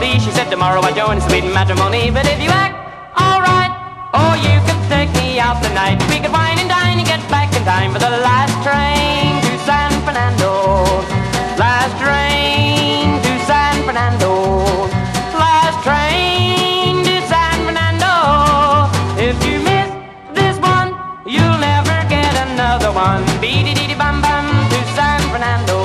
be. She said tomorrow I'll join sweet matrimony. But if you act alright, oh, you could take me out tonight. We could wine and dine and get back in time for the last train to San Fernando. Last train to San Fernando. Last train to San Fernando. If you miss this one, you'll never get another one. Bee-dee-dee-dee-bum-bum to San Fernando.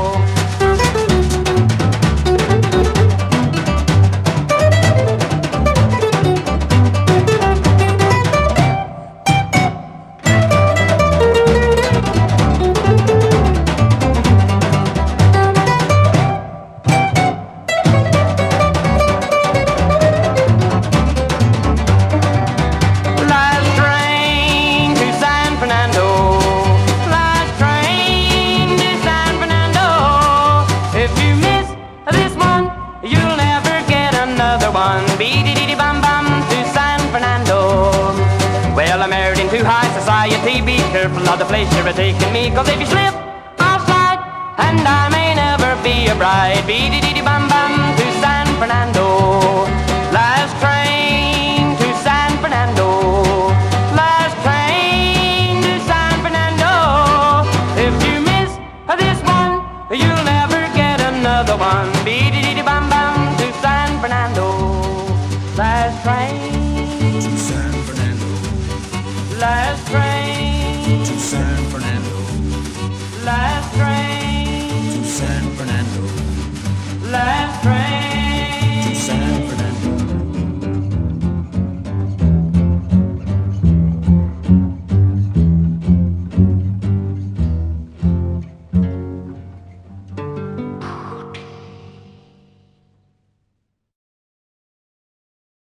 Bee-dee-dee-bum-bum to San Fernando. Well, I'm married into high society. Be careful of the place you're taking me, 'cause if you slip, I'll slide, and I may never be a bride. Bee-dee-dee-bum-bum to San Fernando. Last train to San Fernando. Last train to San Fernando. If you miss this one, you'll never get another one. Bee-dee-dee-bum-bum to San Fernando. Last train to San Fernando. Last train to San Fernando.